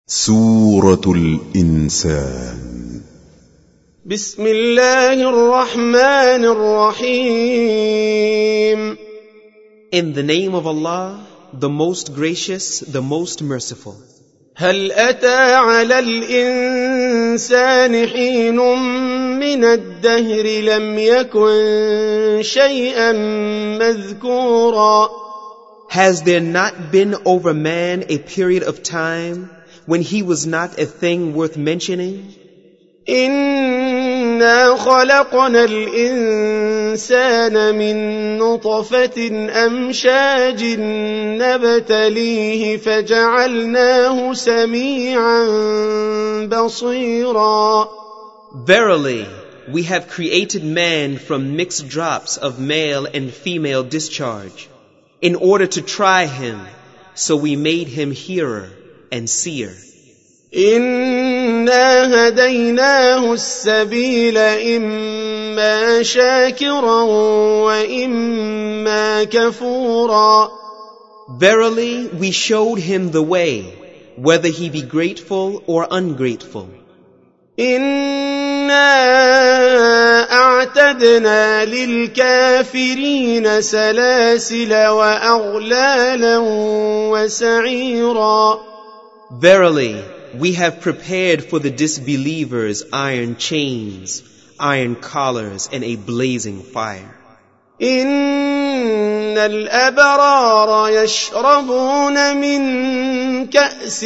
سورة الإنسان. بسم الله الرحمن الرحيم. In the name of Allah, the most gracious, the most merciful. هل أتى على الإنسان حين من الدهر لم يكن شيئا مذكورا. Has there not been over man a period of time when he was not a thing worth mentioning? إنا خلقنا الإنسان من نطفة أمشاج نبتليه فجعلناه سميعا بصيرا. Verily, we have created man from mixed drops of male and female discharge, in order to try him, so we made him hearer and seer. إنا هديناه السبيل إما شاكرا وإما كفورا. Verily, we showed him the way, whether he be grateful or ungrateful. إنا أعتدنا للكافرين سلاسل وأغلالا وسعيرا. Verily, we have prepared for the disbelievers iron chains, iron collars, and a blazing fire. إن الأبرار يشربون من كأس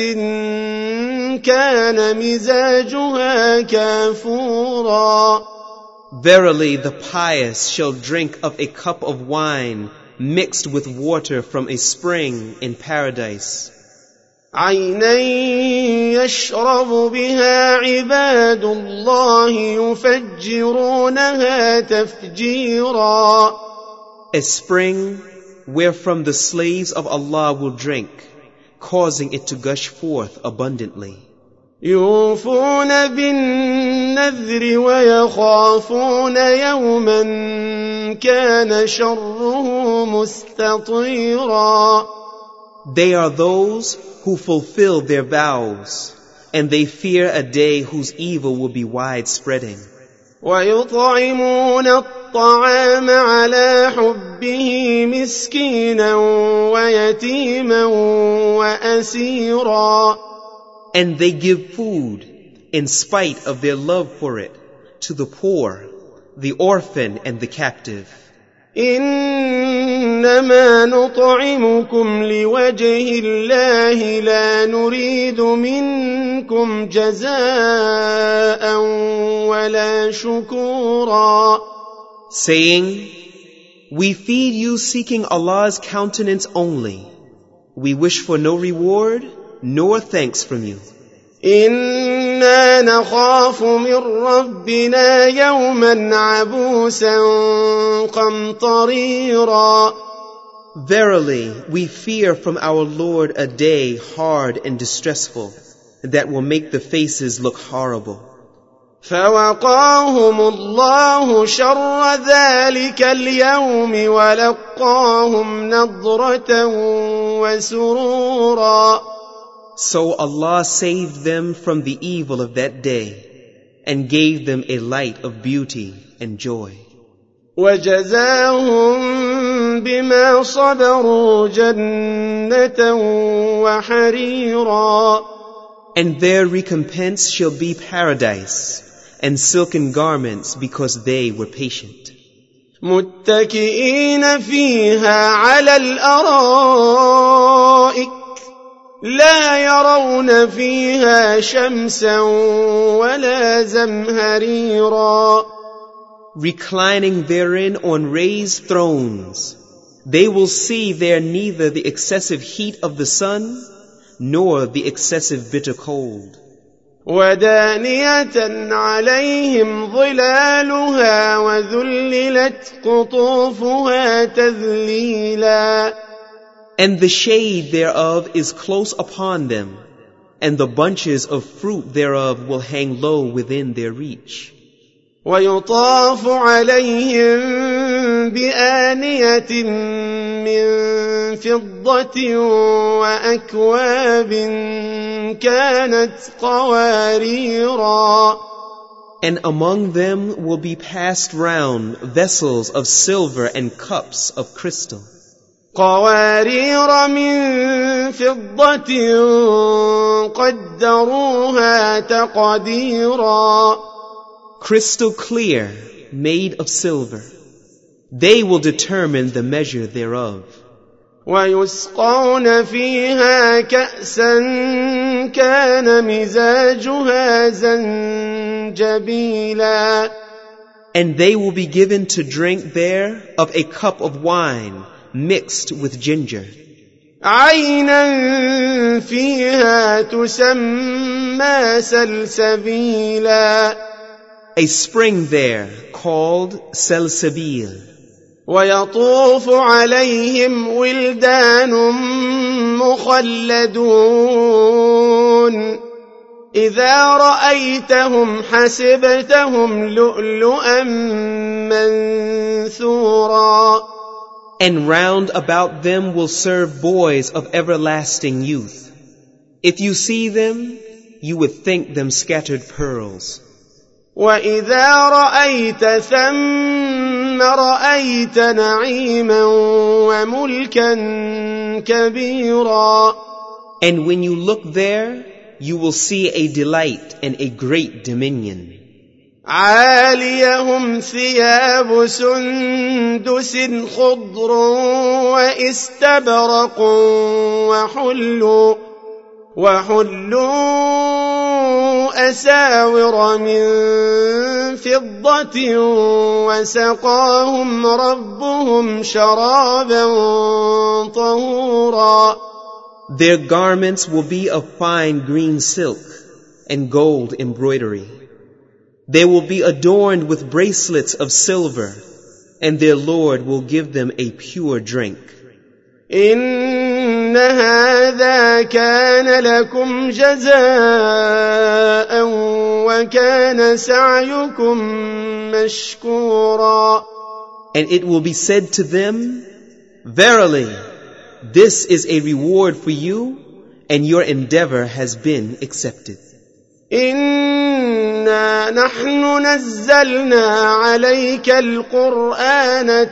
كان مزاجها كافورا. Verily, the pious shall drink of a cup of wine mixed with water from a spring in paradise. عينا يشرب بها عباد الله يفجرونها تفجيرا. A spring wherefrom the slaves of Allah will drink, causing it to gush forth abundantly. يوفون بالنذر ويخافون يوما كان شره مستطيرا. They are those who fulfill their vows, and they fear a day whose evil will be widespreading. ويطعمون الطعام على حبه مسكينا ويتيما وأسيرا. And they give food in spite of their love for it to the poor, the orphan, and the captive. إنما نطعمكم لوجه الله لا نريد منكم جزاء ولا شكورا. Saying, we feed you seeking Allah's countenance only. We wish for no reward nor thanks from you. إنا نخاف من ربنا يوما عبوسا قمطريرا. Verily, we fear from our Lord a day hard and distressful, that will make the faces look horrible. فوقاهم الله شر ذلك اليوم ولقاهم نضرة وسرورا. So Allah saved them from the evil of that day and gave them a light of beauty and joy. وجزاهم بما صبروا جنة وحريرا. And their recompense shall be paradise and silken garments because they were patient. متكئين فيها على الأرائك لا يرون فيها شمسا ولا زمهريرا. Reclining therein on raised thrones, they will see there neither the excessive heat of the sun nor the excessive bitter cold. ودانية عليهم ظلالها وذللت قطوفها تذليلا. And the shade thereof is close upon them, and the bunches of fruit thereof will hang low within their reach. ويطاف عليهم بآنية من فضة وأكواب كانت قواريرا. And among them will be passed round vessels of silver and cups of crystal. قوارير من فضة قدروها تقديرا. Crystal clear, made of silver. They will determine the measure thereof. ويسقون فيها كأسا كان مزاجها زنجبيلا. And they will be given to drink there of a cup of wine mixed with ginger. عينا فيها تسمى سلسبيلا. A spring there called Salsabil. ويطوف عليهم ولدان مخلدون إذا رأيتهم حسبتهم لؤلؤا منثورا. And round about them will serve boys of everlasting youth. If you see them, you would think them scattered pearls. وإذا رأيت ثم رأيت نعيما وملكا كبيرا. And when you look there, you will see a delight and a great dominion. عاليهم ثياب سندس خضر واستبرق وحلوا أساور من فضة وسقاهم ربهم شرابا طهورا. Their garments will be of fine green silk and gold embroidery. They will be adorned with bracelets of silver, and their Lord will give them a pure drink. إن هذا كان لكم جزاء وكان سعيكم مشكورا. And it will be said to them, Verily, this is a reward for you, and your endeavor has been accepted. إنا نحن نزلنا عليك القرآن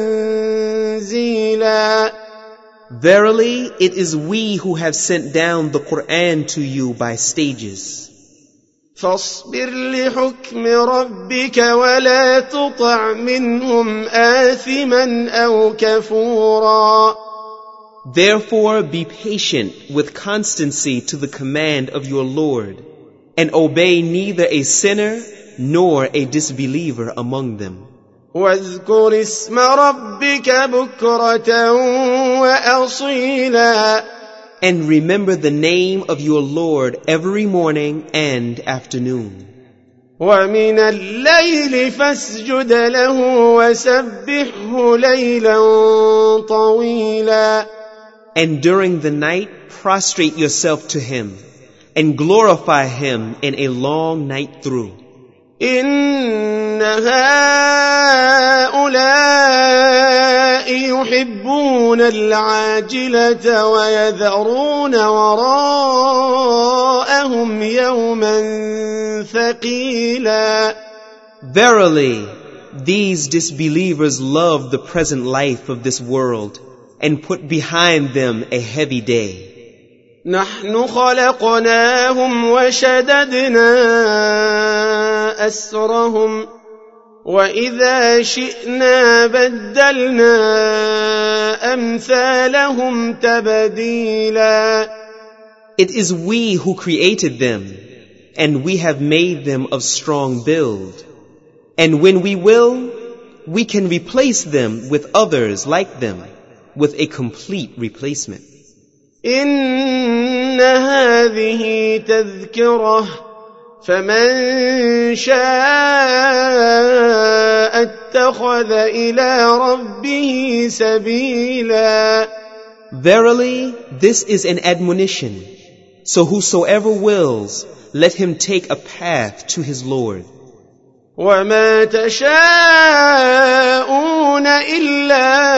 تنزيلا. Verily, it is we who have sent down the Quran to you by stages. فاصبر لحكم ربك ولا تطع منهم آثما أو كفورا. Therefore be patient with constancy to the command of your Lord, and obey neither a sinner nor a disbeliever among them. واذكر اسم ربك بكرة وأصيلا. And remember the name of your Lord every morning and afternoon. ومن الليل فاسجد له وسبحه ليلا طويلا. And during the night prostrate yourself to him and glorify him in a long night through. إن هؤلاء يحبون العاجلة ويذرون وراءهم يوما ثقيلا. Verily, these disbelievers love the present life of this world and put behind them a heavy day. نحن خلقناهم وشددنا أسرهم وإذا شئنا بدلنا أمثالهم تبديلا. It is we who created them, and we have made them of strong build. And when we will, we can replace them with others like them, with a complete replacement. إن هذه تذكرة فمن شاء اتخذ إلى ربه سبيلا. Verily, this is an admonition. So whosoever wills, let him take a path to his Lord. وما تشاءون إلا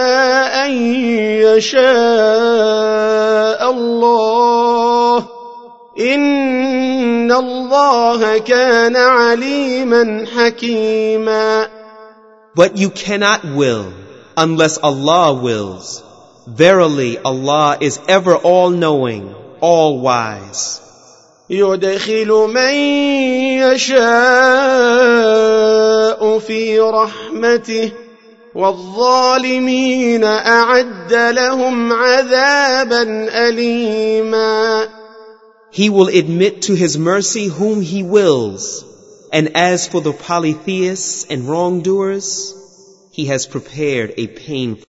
أن يشاء الله إن الله كان عليما حكيما. But you cannot will unless Allah wills. Verily, Allah is ever all-knowing, all-wise. يدخل من يشاء في رحمته والظالمين أعد لهم عذابا أليما. He will admit to His mercy whom He wills. And as for the polytheists and wrongdoers, He has prepared a painful